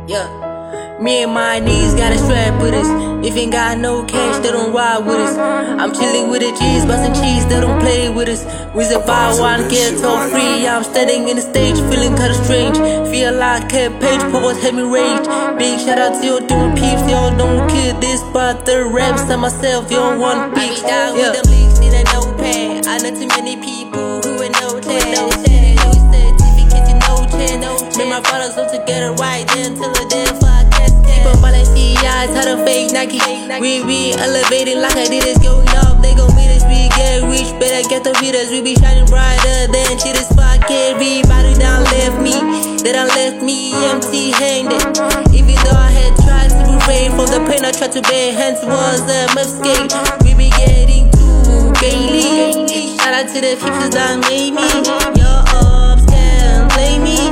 Yeah. Me and my knees got a strap with us. If ain't got no cash, they don't ride with us. I'm chilling with the G's, bustin' cheese, they don't play with us. Reason why I wanna get told free. I'm standing in the stage, feeling kinda strange. Feel like a page, purpose had me rage. Big shout out to your doing peeps, y'all don't kill this, but the raps and myself, you don't want peeps. I be down with them leaks, need a notepad. I know too many people who ain't know that. Certificates, you know that. Me and my brothers hope to get it right then till the day for I guess. People fall like CIs, how to fake Nike. We elevating like Adidas going up. They gon' meet us, we get rich, better get the readers. We be shining brighter than shit is fuck. Everybody done left me, they done left me empty-handed. Even though I had tried to refrain from the pain, I tried to bear hands was a mistake. We be getting too gaily. Shout out to the people that made me. Your ups can't blame me.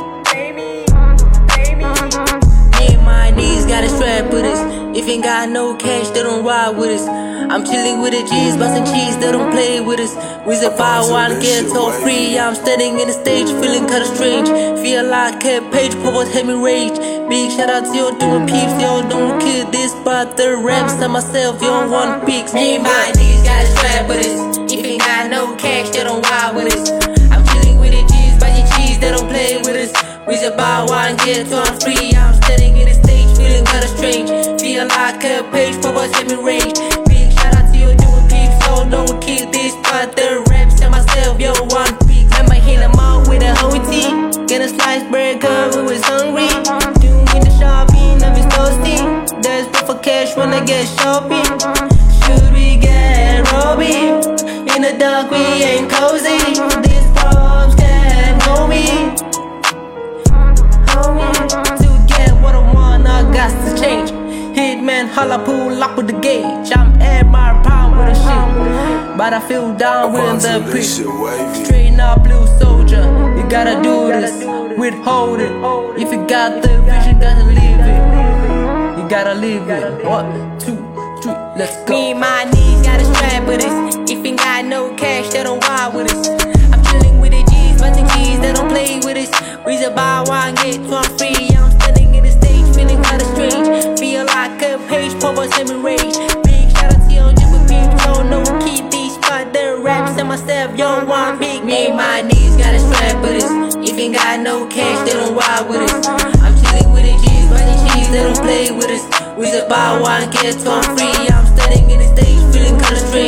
Got a strap with us. If ain't got no cash, they don't ride with us. I'm chilling with the G's, bustin' cheese, they don't play with us. Reason why I wanna get told free. I'm standing in the stage, feeling kinda strange. Feel like a page, purpose had me rage. Big shout out to your doing peeps, y'all don't kill this, but the raps and myself, you don't want pics. Me and my niggas got a strap with us. If ain't got no cash, they don't ride with us. I'm chilling with the G's, bustin' cheese, they don't play with us. Reason why I wanna get told free. I'm standing in the stage, feeling kinda strange. Feel like a page, purpose had me rage. Big shout out to you doing peeps, so don't kill this, but the raps and myself, yo, one peak. I'ma hit them out with a whole tea. Get a sliced burger, who is hungry. Doing the shopping, I'm just thirsty. There's no for cash when I get shopping. Should we get robbing? In the dark, we ain't cozy. These problems can't know me. To get what I want, I got to change. Hitman, holla, pull up with the gauge. I'm at my prime with the shit, but I feel down with the beat. Straight up blue soldier, you gotta do this, withhold it. If you got the vision, gotta live it. You gotta live it. 1, 2, 3, let's go. Me and my knees got a strap with us. If you got no cash, they don't ride with us. I'm chilling with the G's, bustin' cheese, they don't play with us. Reason why I wanna get free. I'm standing in the stage, feeling kinda strange. Feel like a page, purpose and me rage. Big shout out to your different people, don't know keep these but the raps and myself, yo, one big. Me and my knees got a strap with us. If ain't got no cash, they don't ride with us. I'm chilling with the G's, bustin' cheese, they don't play with us. Reason why I wanna get free. I'm standing in the stage, feeling kinda strange.